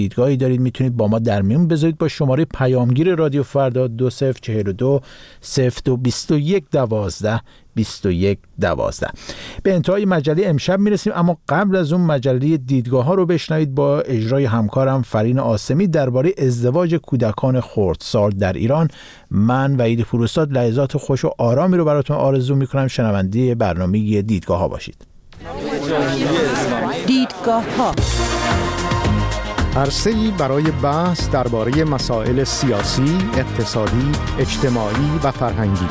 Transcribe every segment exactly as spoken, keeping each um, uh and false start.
دیدگاهی دارید میتونید با ما در میون بذارید با شماره پیامگیر رادیو فردا دو صفر چهل و دو صفر دو بیست و یک دوازده بیست و یک دوازده. به انتهای مجله امشب میرسیم، اما قبل از اون مجله دیدگاه ها رو بشنوید با اجرای همکارم فرین آسمی درباره ازدواج کودکان خردسال در ایران. من وحید پوروستاد لحظات خوش و آرامی رو براتون آرزو میکنم. شنونده برنامه دیدگاه ها باشید. دیدگاه ها عرصه‌ای برای بحث درباره مسائل سیاسی، اقتصادی، اجتماعی و فرهنگی.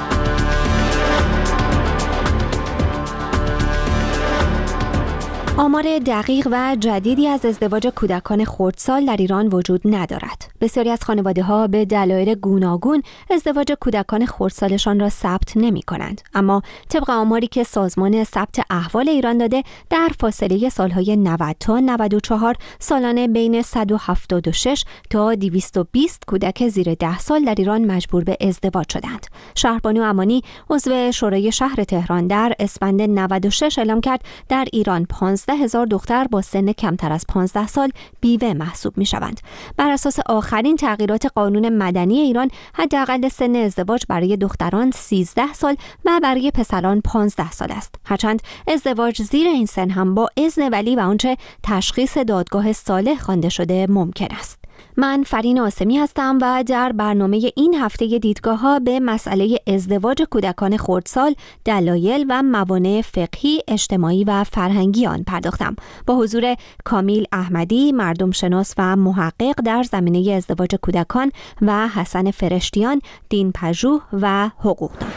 آمار دقیق و جدیدی از ازدواج کودکان خردسال در ایران وجود ندارد. بسیاری از خانواده‌ها به دلایل گوناگون ازدواج کودکان خردسالشان را ثبت نمی‌کنند. اما طبق آماری که سازمان ثبت احوال ایران داده، در فاصله سالهای نود تا نود و چهار سالانه بین صد و هفتاد و شش تا دویست و بیست کودک زیر ده سال در ایران مجبور به ازدواج شدند. شهربانو امانی عضو شورای شهر تهران در اسفند نود و شش اعلام کرد در ایران پانزده هزار دختر با سن کمتر از پانزده سال بیوه محسوب می شوند. بر اساس آخرین تغییرات قانون مدنی ایران، حداقل سن ازدواج برای دختران سیزده سال و برای پسران پانزده سال است. هرچند ازدواج زیر این سن هم با اذن ولی و آنچه تشخیص دادگاه صالح خوانده شده ممکن است. من فرین آسمی هستم و در برنامه این هفته دیدگاه ها به مسئله ازدواج کودکان خردسال، دلایل و موانع فقهی، اجتماعی و فرهنگی آن پرداختم. با حضور کامیل احمدی، مردم شناس و محقق در زمینه ازدواج کودکان و حسن فرشتیان، دین پژوه و حقوقدان.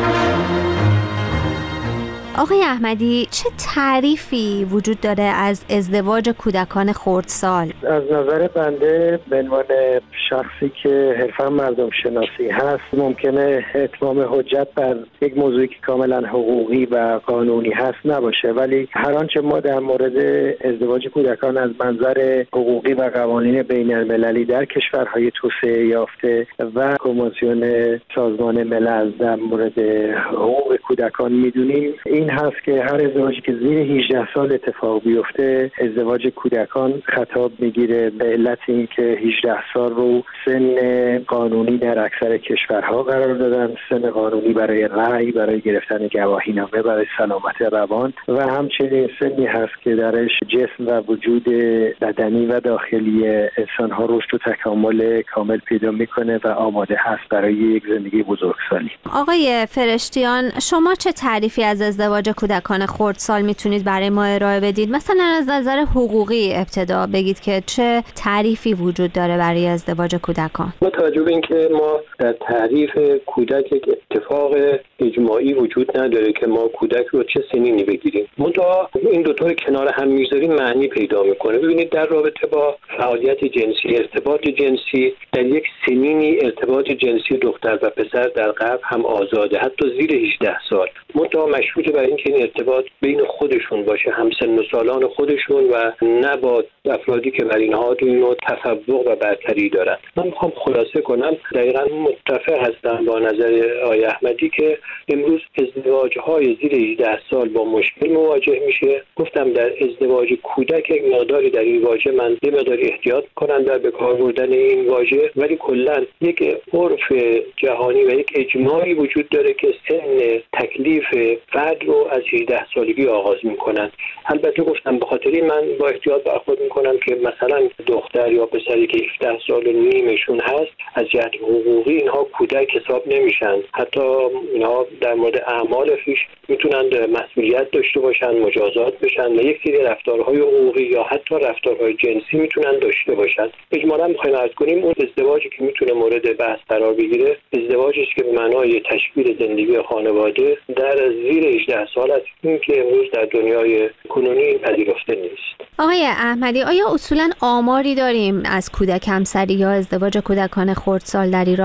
آقای احمدی، چه تعریفی وجود داره از ازدواج کودکان خردسال؟ از نظر بنده به عنوان شخصی که حرفاً مردم شناسی هست، ممکنه اتمام حجت بر یک موضوعی که کاملا حقوقی و قانونی هست نباشه، ولی هر آنچه ما در مورد ازدواج کودکان از منظر حقوقی و قوانین بین المللی در کشورهای توسعه یافته و کنوانسیون سازمان ملل در مورد حقوق کودکان میدونیم، این هست که هر ازدواجی که زیر هجده سال اتفاق بیفته ازدواج کودکان خطاب میگیره، به علت اینکه هجده سال رو سن قانونی در اکثر کشورها قرار دادن، سن قانونی برای رأی، برای گرفتن گواهینامه، برای سلامت روان و همچنین سنی هست که درش جسم و وجود بدنی و داخلی انسانها رشد و تکامل کامل پیدا میکنه و آماده هست برای یک زندگی بزرگسالی. آقای فرشتیان، شما چه تعریفی از ازدواج کودکان خردسال میتونید برای ما ارائه بدید؟ مثلا از نظر حقوقی ابتدا بگید که چه تعریفی وجود داره برای ازدواج کودکان. با توجه به اینکه ما در تعریف کودک یک اتفاق اجماعی وجود نداره که ما کودک رو چه سنینی بگیریم، منتها این دو تا رو کنار هم میذاریم معنی پیدا میکنه. ببینید در رابطه با فعالیت جنسی، ارتباط جنسی در یک سنینی، ارتباط جنسی دختر و پسر در غرب هم آزاده، حتی زیر هجده سال، منتها مشروط بر اینکه این ارتباط بین خودشون باشه، همسن و سالان خودشون و نه با افرادی که بر اینها نوع تفوق و برتری دارن. من میخوام خلاصه کنم، دقیقاً متفق هستم با نظر آقای احمدی که امروز ازدواج‌های زیر هجده سال با مشکل مواجه میشه. گفتم در ازدواج کودک یک مقداری در این واژه من یه مقداری احتیاط کنم در به کار بردن این واژه، ولی کلاً یک عرف جهانی و یک اجماعی وجود داره که سن تکلیف فرد رو از هجده سالگی آغاز میکنن. البته گفتم به خاطر من با احتیاط برخورد میکنم که مثلا دختر یا پسری که هفده سال و نیمشون هست از جهت حقوقی اینها کودک حساب نمیشن، حتی اینها در مورد اعمال خویش میتونن مسئولیت داشته باشن، مجازات بشن و یک سری رفتارهای حقوقی یا حتی رفتارهای جنسی میتونن داشته باشن. اجمالاً میخوایم عرض کنیم اون ازدواجی که میتونه مورد بحث قرار بگیره ازدواجی است که به معنای تشکیل زندگی خانواده در زیر هجده سال است، این که امروز در دنیای کنونی پذیرفته نیست. آقای احمدی، آیا اصولاً آماری داریم از کودک همسری یا ازدواج کودکان خردسال در ایران؟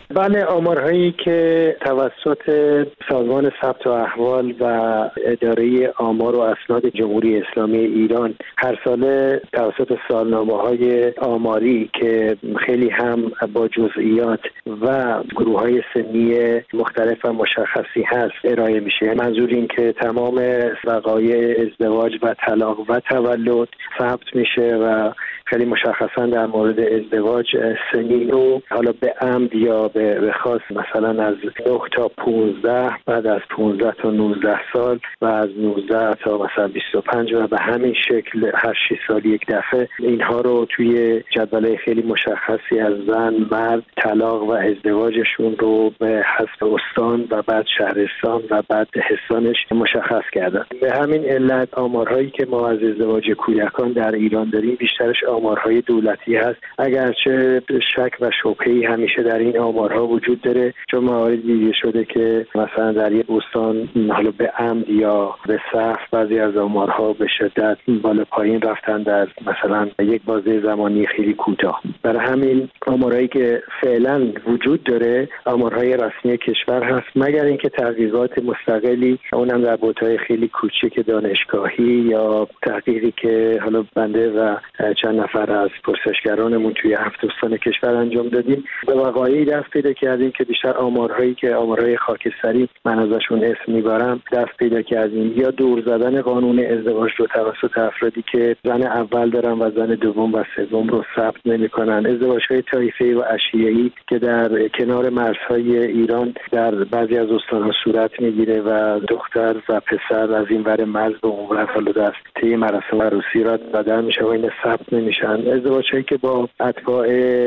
بله، آمارهایی که توسط سازمان ثبت و احوال و اداره آمار و اسناد جمهوری اسلامی ایران هر ساله توسط سالنامه‌های آماری که خیلی هم با جزئیات و گروه‌های سنی مختلف و مشخصی هست ارائه میشه. منظور این که تمام وقایع ازدواج و طلاق و تولد ثبت میشه و خیلی مشخصا در مورد ازدواج سنی رو حالا به عمد یا به خاص مثلا از نه تا پانزده، بعد از پانزده تا نوزده سال و از نوزده تا مثلا بیست و پنج و به همین شکل هر شش سال یک دفعه اینها رو توی جدول خیلی مشخصی از زن، مرد، طلاق و ازدواجشون رو به حسب استان و بعد شهرستان و بعد حصانش مشخص کردن. به همین علت آمارهایی که ما از ازدواج کودکان در ایران داریم بیشترش آمارهای دولتی هست، اگرچه شک و شبهه‌ای همیشه در این آمارها وجود داره، چون مواردی دیده شده که مثلا در یک استان حالا به عمد یا به سهو بعضی از آمارها به شدت بالا پایین رفتن در مثلا یک بازه زمانی خیلی کوتاه. برای همین آمارهایی که فعلا وجود داره آمارهای رسمی کشور هست، مگر اینکه تحقیقات مستقلی اونم در بوت‌های خیلی کوچیک دانشگاهی یا تحقیقی که حالا بنده و چند نفر از پرسشگرانمون توی هفت استان کشور انجام دادیم به وقایعی دست پیدا کردیم که بیشتر آمارهایی که آمارهای خاکستری من ازشون اسم میبرم دست پیدا کردیم، یا دور زدن قانون ازدواج رو توسط افرادی که زن اول دارن و زن دوم و سوم رو ثبت نمی‌کنن، ازدواج‌های طایفه‌ای و عشیره‌ای که در کنار مرزهای ایران در بعضی از استان‌ها صورت میگیره و دختر و پسر از این ور مرز به اون ور حالا در طی مراسم عروسی را بدل میشه و این ثبت نمیشن، ازدواج‌هایی که با اتباع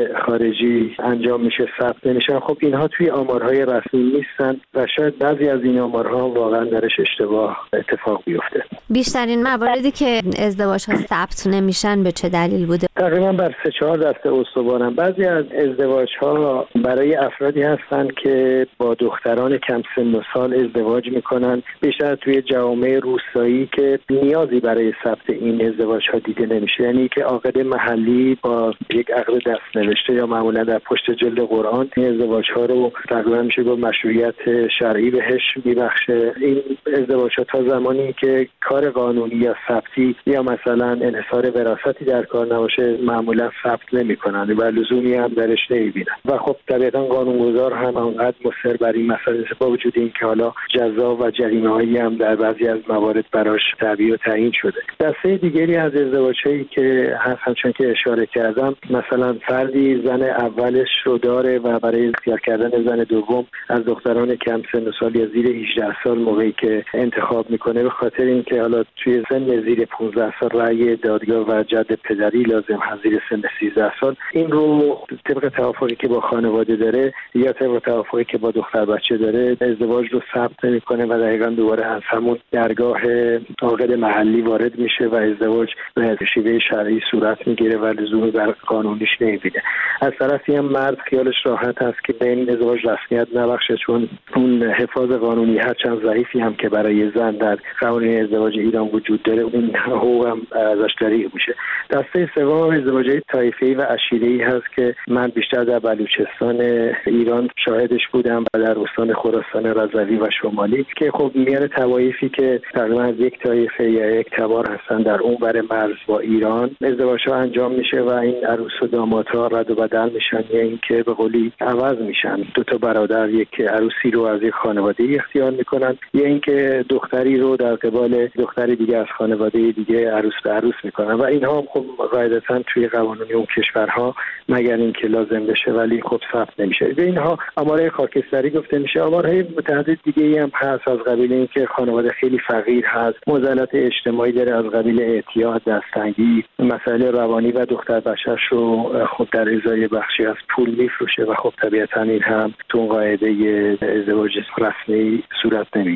خارجی انجام میشه ثبت نمیشن. خب اینها توی آمارهای رسمی نیستن و شاید بعضی از این آمارها واقعا درش اشتباه اتفاق بیفته. بیشترین مواردی که ازدواج‌ها ثبت نمیشن به چه دلیل بوده؟ تقریبا بر سه چهار دسته استوارن. بعضی از ازدواج‌ها برای افرادی هستن که با دختران کم سن و سال ازدواج میکنن، بیشتر توی جوامع روستایی که نیازی برای ثبت این ازدواج‌ها دیده نمیشه، یعنی که عاقد محلی با یک عقد دست نوشته یا معمولا در پشت جلد قرآن این ازدواج‌ها رو تقریبا میشه با مشروعیت شرعی بهش میبخشه. این ازدواج‌ها تا زمانی که کار قانونی یا ثبتی یا مثلا انحصار وراثتی در کار نباشه معمولا ثبت نمی‌کنن و لزومی هم درش نمی‌بینن و خب طبیعتاً قانونگذار هم انقدر مصر بر این مسئله با وجود این که حالا جزا و جریمه‌هایی هم در بعضی از موارد براش تعیین و تعیین شده. دسته دیگری از ازدواج‌هایی که هست همچون که اشاره کردم، مثلا فردی زن اولش رو داره و برای اختیار کردن زن دوم از دختران کم سن و سال یا زیر هجده سال موقعی که انتخاب میکنه به خاطر اینکه حالا توی سن زیر پانزده سال رأی دادگاه و جد پدری لازم هست زیر سن سیزده سال، این رو طبق توافقی که با خانواده داره یا طبق توافقی که با دختر بچه داره ازدواج رو ثبت نمیکنه و دقیقاً دوباره از همون درگاه عاقد محلی وارد میشه و ازدواج به شیوه شرعی صورت میگیره و لزومی بر قانونیش نمیبینه. از طرفی هم مرد خیالش راحت هست که به این ازدواج رسمیت نبخشه، چون اون حفاظ قانونی هرچند ضعیفی هم که برای زن در قانون ازدواج ایران وجود داره اون حقوق هم ازش دریغ میشه. دسته سوم ازدواج‌های طایفه‌ای و عشیره‌ای هست که من بیشتر در بلوچستان ایران شاهدش بودم و در استان خراسان رضوی و شمالی که خب میان طوایفی که تقریبا از یک طایفه یا یک تبار هستن در اون بر مرز با ایران ازدواج‌ها انجام میشه و این عروس و دامادها رد و بدل میشن یا اینکه به قولی عوض میشن. دو تا برادر یک عروسی رو از یک خانواده اختیار میکنن یا اینکه دختری رو در قبال دختری دیگه از خانواده دیگه عروس به عروس میکنن و اینها هم خب قاعدتاً توی قوانین اون کشورها مگر اینکه لازم بشه ولی خب ثبت نمیشه. به اینها آمارهای خاکستری گفته میشه. آمارهای متعدد دیگه هم هست از قبیل اینکه خانواده خیلی فقیر هست، معضلات اجتماعی داره از قبیل اعتیاد، دستتنگی، مسائل روانی و دختر بچه‌ش رو خب در ازای بخشی از پول میفروشه و خب طبیعتاً این هم تو قاعده ازدواج رسمی صورت نمیگیره.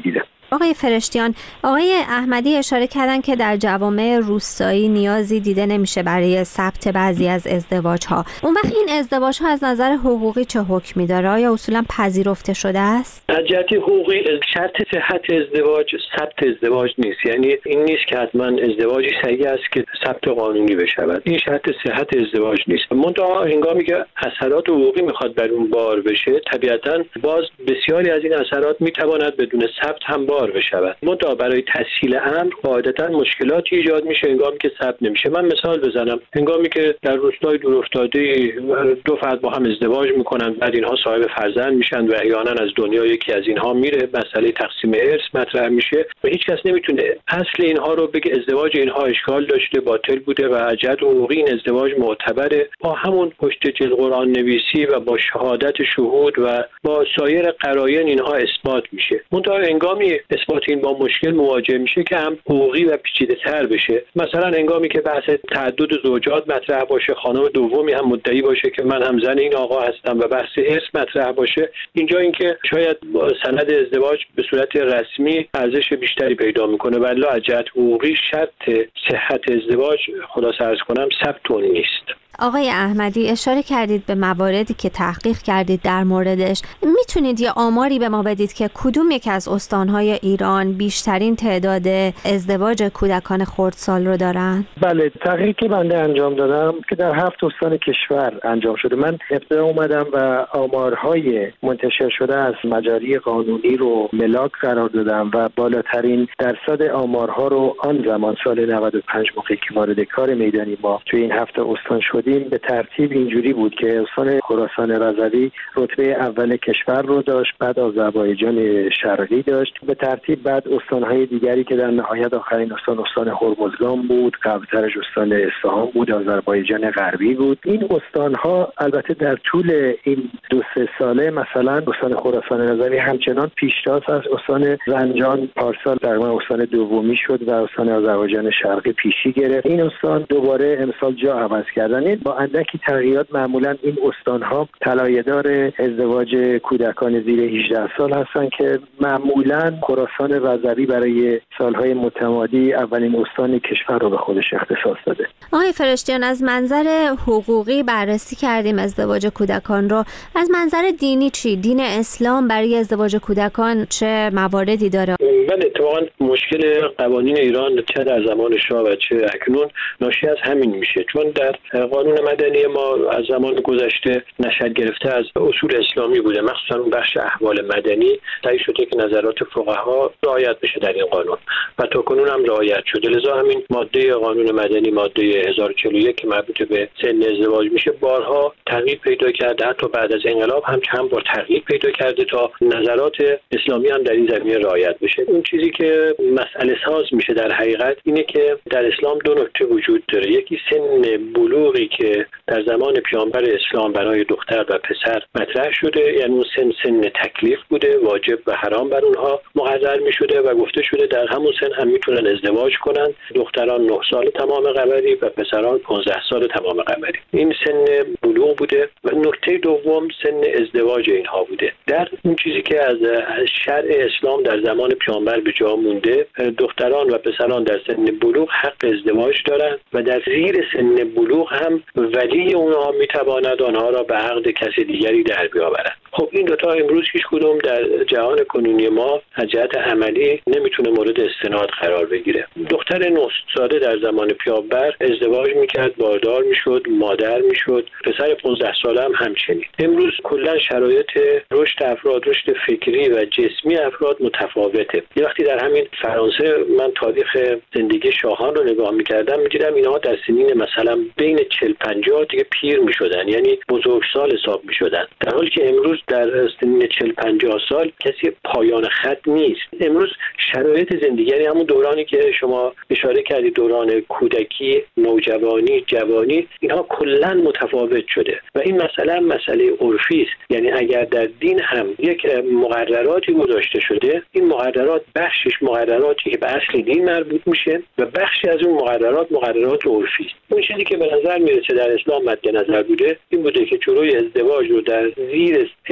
آقای فرشتیان، آقای احمدی اشاره کردن که در جوامع روستایی نیازی دیده نمیشه برای ثبت بعضی از ازدواج‌ها. اون وقت این ازدواج‌ها از نظر حقوقی چه حکمی داره؟ آیا اصولا پذیرفته شده است؟ از جهت حقوقی شرط صحت ازدواج ثبت ازدواج نیست. یعنی این نیست که حتما ازدواجی صحیح است که ثبت قانونی بشود. این شرط صحت ازدواج نیست. منتها هنگامی که اثرات حقوقی میخواد بر اون بار بشه، طبیعتاً باز بسیاری از این اثرات میتواند بدون ثبت هم بار بشود. منتها برای تسهیل امر قاعدتاً مشکلاتی ایجاد میشه هنگامی که ثبت نمیشه. من مثال بزنم. هنگامی که در روستای دورافتاده دو فرد با هم ازدواج میکنن، بعد اینها صاحب فرزند میشن و احیانا از دنیا یکی از اینها میره، مسئله تقسیم ارث مطرح میشه و هیچ کس نمیتونه اصل اینها رو بگه ازدواج اینها اشکال داشته، باطل بوده و از جهت حقوقی این ازدواج معتبره. با همون پشت جلد قرآن نویسی و با شهادت شهود و با سایر قرائن اینها اثبات میشه. منتها هنگامی اثبات این با مشکل مواجه میشه که هم حقوقی و پیچیده‌تر بشه. مثلا هنگامی که بحث تعدد زوجات مطرح باشه، خانم دومی هم مدعی باشه که من هم زن این آقا هستم و بحث ارث مطرح باشه، اینجا اینکه شاید سند ازدواج به صورت رسمی ارزش بیشتری پیدا میکنه، ولی از جهت حقوقی شرط صحت ازدواج خلاصه عرض کنم ثبت نیست. آقای احمدی اشاره کردید به مواردی که تحقیق کردید در موردش. میتونید یه آماری به ما بدید که کدوم یک از استانهای ایران بیشترین تعداد ازدواج کودکان خردسال رو دارن؟ بله، تحقیقی که بنده انجام دادم که در هفت استان کشور انجام شده. من ابتدا اومدم و آمارهای منتشر شده از مجاری قانونی رو ملاک قرار دادم و بالاترین درصد آمارها رو آن زمان سال نود و پنج موقعی که وارد کار میدانی ما توی این هفت استان شد به ترتیب اینجوری بود که استان خراسان رضوی رتبه اول کشور رو داشت، بعد آذربایجان شرقی داشت، به ترتیب بعد استانهای دیگری که در نهایت آخرین استان استان هرمزگان بود، قبلترش استان اصفهان بود، آذربایجان غربی بود. این استانها البته در طول این دو سه ساله مثلا استان خراسان رضوی همچنان پیشتاز از استان زنجان پارسال در استان دومی شد و استان آذربایجان شرقی پیشی گرفت. این استان دوباره امسال جا عوض کردن. با اندکی تغییرات معمولا این استانها طلایه‌دار ازدواج کودکان زیر هجده سال هستند که معمولا خراسان رضوی برای سالهای متمادی اولین استان کشور رو به خودش اختصاص داده. آقای فرشتیان، از منظر حقوقی بررسی کردیم ازدواج کودکان رو. از منظر دینی چی؟ دین اسلام برای ازدواج کودکان چه مواردی داره؟ بله، اتفاقا مشکل قوانین ایران چه در زمان شاه و چه اکنون ناشی از همین میشه، چون در قانون مدنی ما از زمان گذشته نشأت گرفته از اصول اسلامی بوده، مخصوصا اون بخش احوال مدنی سعی شده که نظرات فقها رعایت بشه در این قانون و تاکنون هم رعایت شده. لذا همین ماده قانون مدنی ماده هزار و چهل و یک که مربوط به سن ازدواج میشه بارها تغییر پیدا کرده، حتی بعد از انقلاب هم چند بار تغییر پیدا کرده تا نظرات اسلامی هم در این زمینه رعایت بشه. اون چیزی که مسئله ساز میشه در حقیقت اینه که در اسلام دو نکته وجود داره. یکی سن بلوغی که در زمان پیامبر اسلام برای دختر و پسر مطرح شده، یعنی اون سن سن تکلیف بوده، واجب و حرام بر اونها مقرر می شده و گفته شده در همون سن هم میتونن ازدواج کنن. دختران نه سال تمام قمری و پسران پانزده سال تمام قمری. این سن بلوغ بوده. و نکته دوم سن ازدواج اینها بوده. در اون چیزی که از شرع اسلام در زمان پیامبر به جا مونده، دختران و پسران در سن بلوغ حق ازدواج دارند و در زیر سن بلوغ هم ولی اونها میتواند آنها را به عقد کسی دیگری در بیاورد. خب این دوتا امروز هیچ کدوم در جهان کنونی ما از جهت عملی نمیتونه مورد استناد قرار بگیره. دختر نه ساله در زمان پیامبر ازدواج میکرد، باردار میشد، مادر میشد، پسر پانزده ساله هم همچنین. امروز کلا شرایط رشد افراد، رشد فکری و جسمی افراد متفاوته. یه وقتی در همین فرانسه من تاریخ زندگی شاهان رو نگاه میکردم میدیدم اینها در سنین مثلا بین چهل پنجاه دیگه پیر میشدن، یعنی بزرگسال حساب میشدن، در حالی که امروز در سنین چهل پنجاه سال کسی پایان خط نیست. امروز شرایط زندگی، یعنی همون دورانی که شما اشاره کردید، دوران کودکی، نوجوانی، جوانی، اینها کلا متفاوت شده و این مسئله مسئله عرفی است. یعنی اگر در دین هم یک مقرراتی گذاشته شده، این مقررات بخشش مقرراتی که به اصل دین مربوط میشه و بخشی از اون مقررات مقررات عرفی است. اون چیزی که به نظر میرسه در اسلام مد نظر بوده این بوده که جلوی ازدواج رو در زیر سن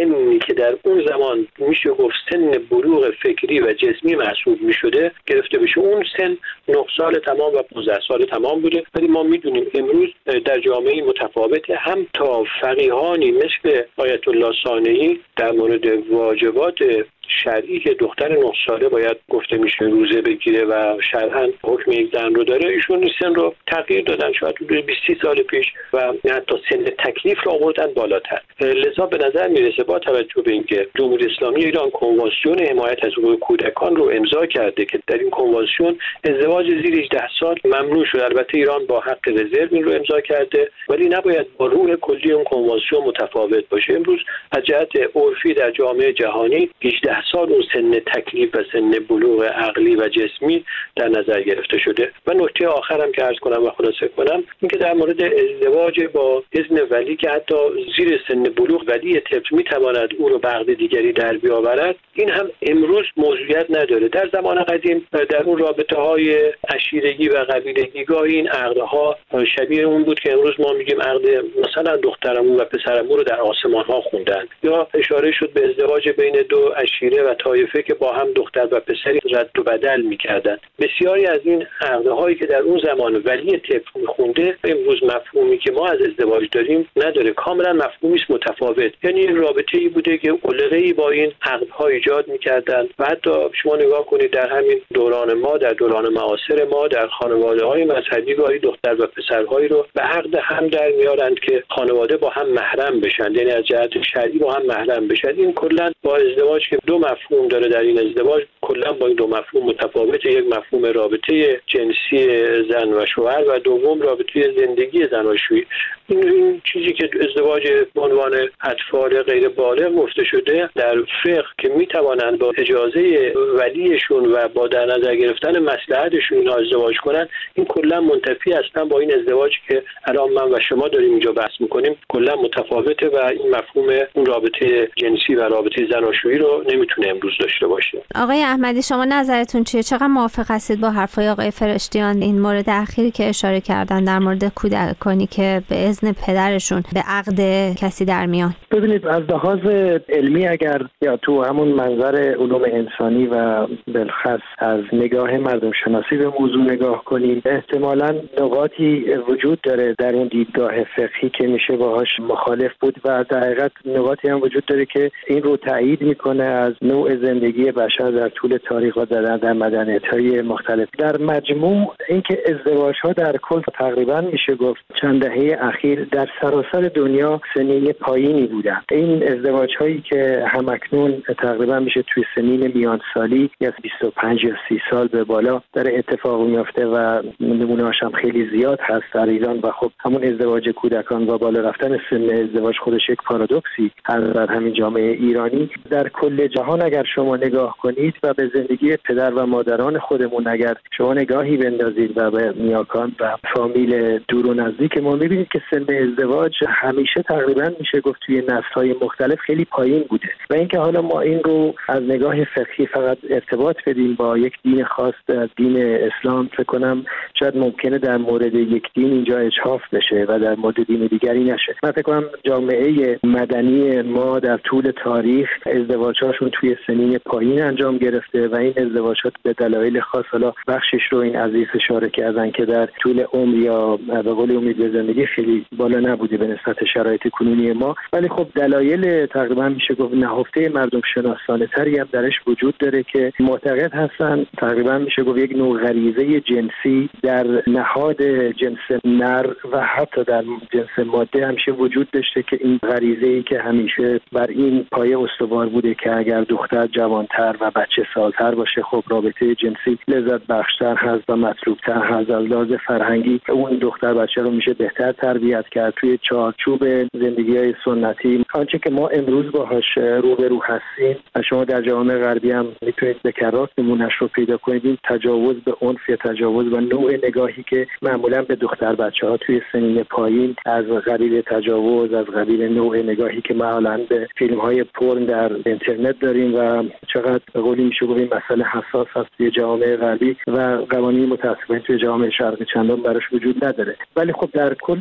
سنی که در اون زمان میشه گفت سن بلوغ فکری و جسمی محسوب میشده گرفته بشه. اون سن نه سال تمام و پانزده سال تمام بوده. ولی ما میدونیم امروز در جامعه متفاوته، هم تا فقیهانی مثل آیت الله ثانوی در مورد واجبات شرعی که دختر نه ساله باید گفته میشه روزه بگیره و شرعاً حکم یک زن رو داره، ایشون سن رو تغییر دادن، شاید حدود بیست سال پیش، و حتی سن تکلیف رو آوردن بالاتر. لذا به نظر میرسه با توجه به اینکه جمهوری اسلامی ایران کنوانسیون حمایت از حقوق کودکان رو امضا کرده که در این کنوانسیون ازدواج زیر هجده سال ممنوع شده، البته ایران با حق رزرو این رو امضا کرده، ولی نباید با روح کلی اون کنوانسیون متفاوت باشه. امروز از جهت عرفی در جامعه جهانی هجده سال اون سن تکلیف و سن بلوغ عقلی و جسمی در نظر گرفته شده. و نکته آخرم که عرض کنم و خلاصه کنم اینکه در مورد ازدواج با اذن ولی که حتی زیر سن بلوغ ولی طفل میتواند او رو به عقد دیگری در بیاورد، این هم امروز موضوعیت نداره. در زمان قدیم در اون رابطه های عشیرگی و قبیلگی گاهی این عقدها شبیه اون بود که امروز ما میگیم عقد مثلا دخترمون و پسرمون رو در آسمان ها خوندن، یا اشاره شد به ازدواج بین دو عشیره و طایفه که با هم دختر و پسری رد و بدل میکردن. بسیاری از این عقدهایی که در اون زمان ولی طفل میخونده امروز مفهومی که ما از ازدواج داریم نداره، کاملا مفهومی است متفاوت. یعنی یک رابطه‌ای بوده که علقه‌ای با این عقدها ایجاد میکردن. و حتی شما نگاه کنید در همین دوران ما، در دوران معاصر ما، در خانواده‌های مذهبی گاهی دختر و پسرهایی رو به عقد هم در میارند که خانواده با هم محرم بشن، یعنی از جهت شرعی با هم محرم بشن. این کلا با ازدواج که دو مفهوم داره، در این ازدواج کلا با این دو مفهوم متفاوته. یک مفهوم رابطه جنسی زن و شوهر و دوم رابطه زندگی زن و شوهر. این این چیزی که ازدواج به عنوان اطفال غیر بالغ گفته شده در فقه که میتوانند با اجازه ولیشون و با در نظر گرفتن مصلحتشون اینا ازدواج کنن، این کلا منتفی هستن با این ازدواجی که الان من و شما داریم اینجا بحث میکنیم. کلا متفاوته و این مفهوم اون رابطه جنسی و رابطه زناشویی رو نمیتونه امروز داشته باشه. آقای احمدی شما نظرتون چیه؟ چقدر موافق هستید با حرفای آقای فرشتیان این مورد اخیری که اشاره کردن در مورد کودکانی که به اذن پدرشون به عقد کسی در میان؟ ببینید از لحاظ علمی اگر یا تو همون منظر علوم انسانی و بالخص از نگاه مردم شناسی به موضوع نگاه کنیم، احتمالاً نقاطی وجود داره در اون دیدگاه فقهی که میشه باهاش مخالف بود و در حقیقت نقاطی هم وجود داره که این رو تایید میکنه از نوع زندگی بشر در طول تاریخ و در, در مدنیت‌های مختلف. در مجموع اینکه ازدواج‌ها در کل تقریباً میشه گفت چند دهه اخیر در سراسر دنیا سنین پایینی بودن. این ازدواج‌هایی که همکنون تقریباً میشه توی سنین میانسالی از بیست و پنج یا سی سال به بالا در اتفاق میفته و نمونه‌هاش هم خیلی زیاد هست در ایران. و خب همون ازدواج کودکان و بالا رفتن سن ازدواج خودش یک پارادوکسی هست در همین جامعه ایرانی. در کل جهان اگر شما نگاه کنید و به زندگی پدر و مادران خودمون اگر شما نگاهی بندازید و به نیاکان و فامیل دور و نزدیک ما، میبینید که سن ازدواج همیشه تقریبا میشه گفت توی نسل‌های مختلف خیلی پایین بوده. و اینکه حالا ما این رو از نگاه فقهی فقط ارتباط بدیم با یک دین خاص، دین اسلام، فکر کنم شاید ممکنه در مورد یک دین اینجا اجحاف بشه و در مورد دین دیگری نشه. من فکر کنم جامعه مدنی ما در طول تاریخ ازدواج‌هاشون توی سنین پایین انجام گرفته و این ازدواجات به دلایل خاص، حالا بخشش رو این عزیز اشاره کردن که در طول عمر یا به قول امید به زندگی خیلی بالا نبوده به نسبت شرایط کنونی ما، ولی خب دلایل تقریبا میشه گفت نهفته مردم شناسانه تری هم درش وجود داره که معتقد هستن تقریبا میشه گفت یک نوع غریزه جنسی در نهاد جنس نر و حتی در جنس ماده همیشه وجود داشته که این غریزه‌ای که همیشه بر این پایه استوار بوده که اگر دختر جوانتر و بچه سالتر باشه خب رابطه جنسی لذت بخشتر هست و مطلوبتر هست. از لحاظ فرهنگی اون دختر بچه رو میشه بهتر تربیت کرد توی چارچوب زندگی‌های سنتی. آنچه که ما امروز باهاش روبرو هستیم و شما در جامعه غربی هم میتونید به کرات نمونه‌اش رو پیدا کنید، این تجاوز به عنف یا تجاوز و نوع نگاهی که معمولا به دختر بچه‌ها توی سنین پایین از قبیل تجاوز، از قبیل نوع نگاهی که معمولا به فیلم‌های پورن در اینترنت داریم و چقدر به قولی میشه گفت این مسئله حساس هست توی جامعه غربی و قوانین متأسفانه توی جامعه شرقی چندان براش وجود نداره. ولی خب در کل ازدواج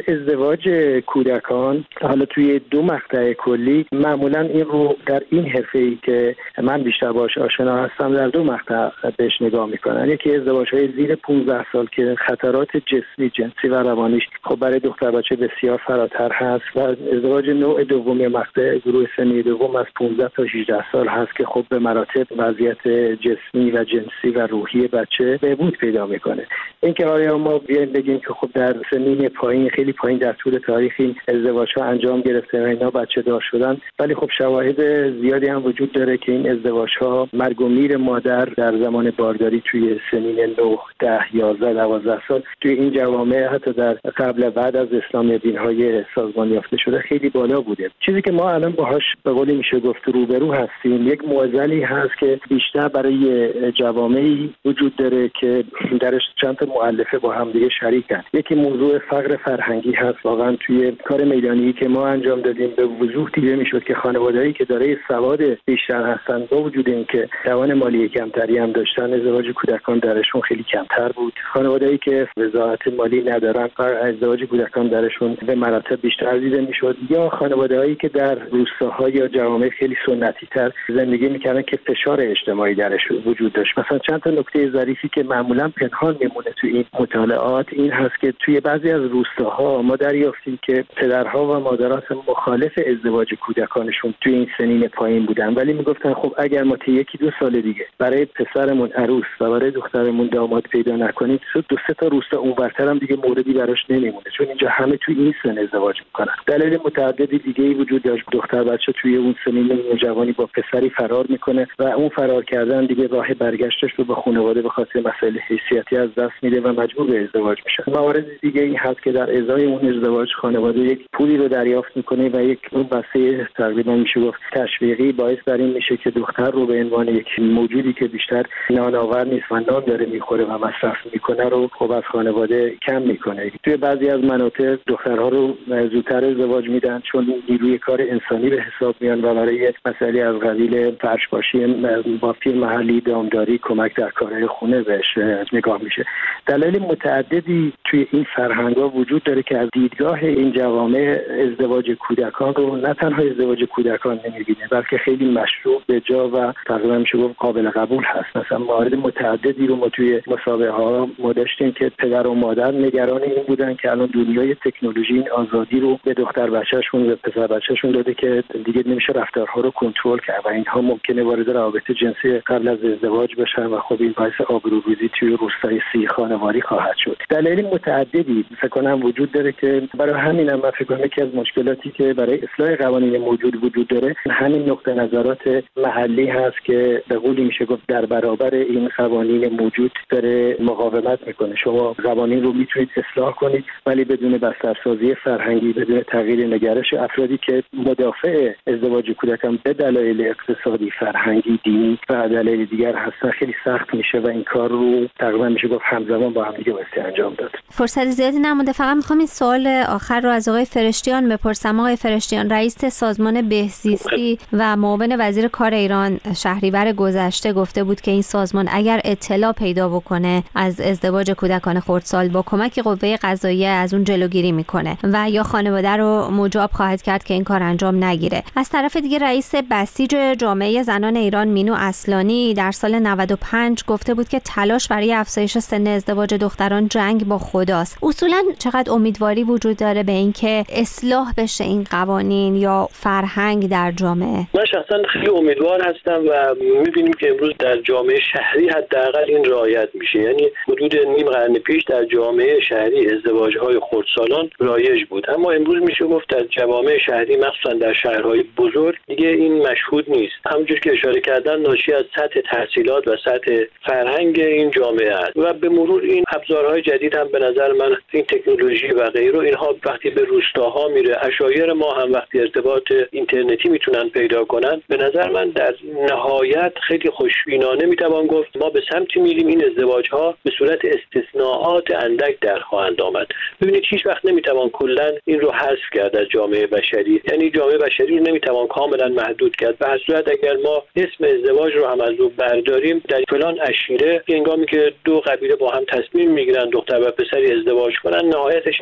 ازدواج کودکان حالا توی دو مقطع کلی معمولا این رو در این حرفه‌ای که من بیشتر باش آشنا هستم در دو مقطع بهش نگاه میکنن. یکی ازدواج‌های زیر پانزده سال که خطرات جسمی، جنسی و روانیش خب برای دختر بچه بسیار فراتر هست و ازدواج نوع دوم یا مقطع گروه سنی دوم از پانزده تا هجده سال هست که خب به مراتب وضعیت جسمی و جنسی و روحی بچه بهبود پیدا میکنه. این که آیا ما بیایم بگیم که خب در سنین پایین خیلی پایین در طول تاریخ این ازدواج‌ها انجام گرفته و اینا بچه دار شدن، ولی خب شواهد زیادی هم وجود داره که این ازدواج‌ها مرگ و میر مادر در زمان بارداری توی سنین نه، ده، یازده، دوازده سال توی این جوامع حتی در قبل بعد از اسلام دین‌های سازمان یافته شده خیلی بالا بوده. چیزی که ما الان باهاش به قولی میشه گفت روبرو هستیم یک معضلی هست که بیشتر برای جوامعی وجود داره که درش چند تا مؤلفه با هم دیگه شریکن. یکی موضوع فقر فرهنگی هست. واقعا توی کار میدانی که ما انجام دادیم به وضوح دیده میشد که خانواده‌ای که دارای سواد بیشتر هستن با وجود اینکه توان مالی کمتری هم داشتن ازدواج کودکان درشون خیلی کمتر بود. خانواده‌ای که وضاحت مالی ندارن ازدواج کودکان درشون به مراتب بیشتر دیده میشد، یا خانواده‌هایی که در روستاها یا جوامع خیلی سنتی تر زندگی میکردن که فشار اجتماعی درش وجود داشت. مثلا چند تا نکته ظریفی که معمولا پنهان میمونه توی این مطالعات این هست که توی بعضی از روستاها ما دریافتیم که پدرها و مادرات مخالف ازدواج کودکانشون توی این سنین پایین بودن، ولی میگفتن خب اگر ما تا یکی دو سال دیگه برای پسرمون عروس و برای دخترمون داماد پیدا نکنیم دو سه تا روستا اونورتر هم دیگه موردی براش نمیمونه، چون اینجا همه توی این سن ازدواج میکنن. دلیل متعددی دیگه ای وجود داشت. دختر بچه توی اون سنین نوجوانی با پسری فرار میکنه و اون فرار کردن دیگه راه برگشتش رو به خانواده به خاطر مسائل حیثیتی از دست میده و مجبور به ازدواج میشه. موارد دیگه این هست که در ازای اون ازدواج خانواده یک پولی رو دریافت میکنه و یک اون بسته تقریبا میشه گفت تشویقی باعث بر این میشه که دختر رو به عنوان یک موجودی که بیشتر نانآور نیست و نان داره میخوره و مصرف میکنه رو خب از خانواده کم میکنه. توی بعضی از مناطق دخترها رو زودتر ازدواج میدن چون نیروی کار انسانی به حساب میان و برای مسئله از قبیل فرش‌پاشی با پیر محلی، دامداری، کمک در کارهای خونه بهش نگاه میشه. دلایل متعددی توی این فرهنگ‌ها وجود داره که از دیدگاه این جوامع ازدواج کودکان رو نه تنها ازدواج کودکان نمیبینه بلکه خیلی مشروع به جا و تقریبا میشه گفت قابل قبول هست. مثلا موارد متعددی رو ما توی مسابقه ها ما داشتیم که پدر و مادر نگران این بودن که الان دنیای تکنولوژی این آزادی رو به دختر بچه‌شون و پسر بچه‌شون داده که دیگه نمیشه رفتارها رو کنترل کرد و اینها ممکنه وارد روابط جنسی قبل از ازدواج بشن و خب این باعث آبروریزی توی روستای سی خانواری خواهد شد. دلایل متعددی فکر کنم وجود داره که برای همین هم من فکر کنم یکی از مشکلاتی که برای اصلاح قوانین موجود وجود داره همین نقطه نظرات محلی هست که به قولی میشه گفت در برابر این قوانین موجود داره مقاومت میکنه. شما قوانین رو میتونید اصلاح کنید ولی بدون بسترسازی فرهنگی، بدون تغییر نگرش افرادی که مدافع ازدواج کودکان به دلایل اقتصادی، فرهنگی، دینی و دلایل دیگر هستن خیلی سخت میشه و این کار رو تقریبا میشه گفت همزمان با هم دیگه باید انجام داد. فرصت زیادی نمونده، فقط میخوام این سوال آخر رو از آقای فرشتیان بپرسم. آقای فرشتیان، رئیس سازمان بهزیستی و معاون وزیر کار ایران شهریور گذشته گفته بود که این سازمان اگر اطلاع پیدا بکنه از ازدواج کودکان خردسال با کمک قوه قضاییه از اون جلوگیری میکنه و یا خانواده رو مجاب خواهد کرد که این کار انجام نگیره. از طرف دیگه رئیس بسیج جامعه زنان ایران مینو اصلانی در سال نود و پنج گفته بود که تلاش برای افزایش سن ازدواج دختران جنگ با خداست. اصولا چقدر امیدواری وجود داره به اینکه اصلاح بشه این قوانین یا فرهنگ در جامعه؟ من شخصا خیلی امیدوار هستم و می‌بینیم که امروز در جامعه شهری حداقل این رعایت میشه. یعنی حدود نیم قرن پیش در جامعه شهری ازدواج‌های خردسالان رایج بود، اما امروز میشه گفت در جوامع شهری مخصوصا در شهرهای بزرگ دیگه این مشهود نیست. همونجور که اشاره کردن ناشی از سطح تحصیلات و سطح فرهنگ این جامعه است و به مرور این ابزارهای جدید هم به نظر من این تکنولوژی و غیره اینها وقتی به روستاها میره، عشایر ما هم وقتی ارتباط اینترنتی میتونن پیدا کنن، به نظر من در نهایت خیلی خوشبینانه میتوان گفت ما به سمتی میریم این ازدواج‌ها به صورت استثناءات اندک در خواهند آمد. ببینید هیچ وقت نمیتوان کلا این رو حذف کرد از جامعه بشری، یعنی جامعه بشری رو نمیتوان کاملا محدود کرد. به هر صورت اگر ما اسم ازدواج رو هم از اون برداریم، در فلان عشیره هنگامی که دو قبیله با هم تصمیم میگیرن دختر و پسری ازدواج کنن، نهایتش اسم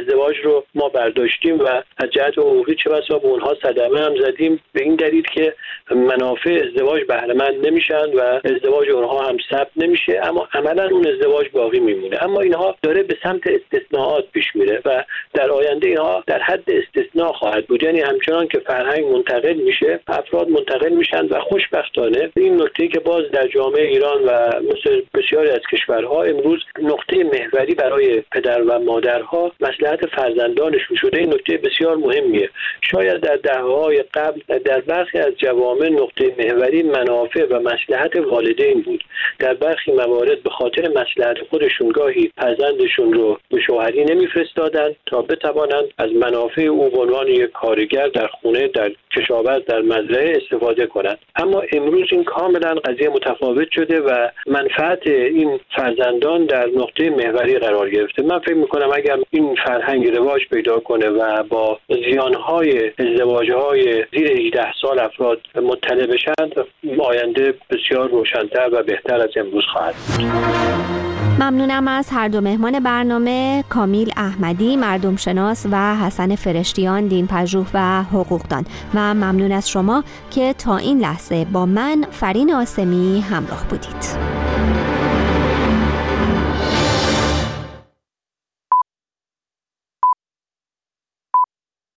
ازدواج رو ما برداشتیم و از جهت حقوقی چه بسا به اونها صدمه هم زدیم، به این دلیل که منافع ازدواج بهره مند نمیشن و ازدواج اونها هم ثبت نمیشه، اما عملا اون ازدواج باقی میمونه. اما اینها داره به سمت استثناءات پیش میره و در آینده اینها در حد استثناء خواهد بود. یعنی همچنان که فرهنگ منتقل میشه، افراد منتقل میشن و خوشبختانه این نکته که باز در جامعه ایران و مثل بسیاری از کشورها امروز نقطه محوری برای پدر و مادرها مصلحت فرزندانشون شده. این نکته بسیار مهمیه. شاید در دهه‌های قبل در برخی از جوامع نقطه محوری منافع و مصلحت والدین بود. در برخی موارد به خاطر مصلحت خودشون گاهی فرزندشون رو به شوهری نمیفرستادن تا بتوانند از منافع او به عنوان یک کارگر در خونه، در کشاورز، در مزرعه استفاده کنند. اما امروز این کاملا قضیه متفاوت شده و منفعت این فرزندان در نقطه محوری قرار گرفته. من فکر میکنم اگر این فرهنگ رواج پیدا کنه و با زیانهای ازدواجهای زیر هجده سال افراد مطلع بشند، آینده بسیار روشن‌تر و بهتر از امروز خواهد بود. ممنونم از هر دو مهمان برنامه، کامیل احمدی مردم شناس و حسن فرشتیان دین پژوه و حقوقدان، و ممنون از شما که تا این لحظه با من فرین آسمی همراه بودید.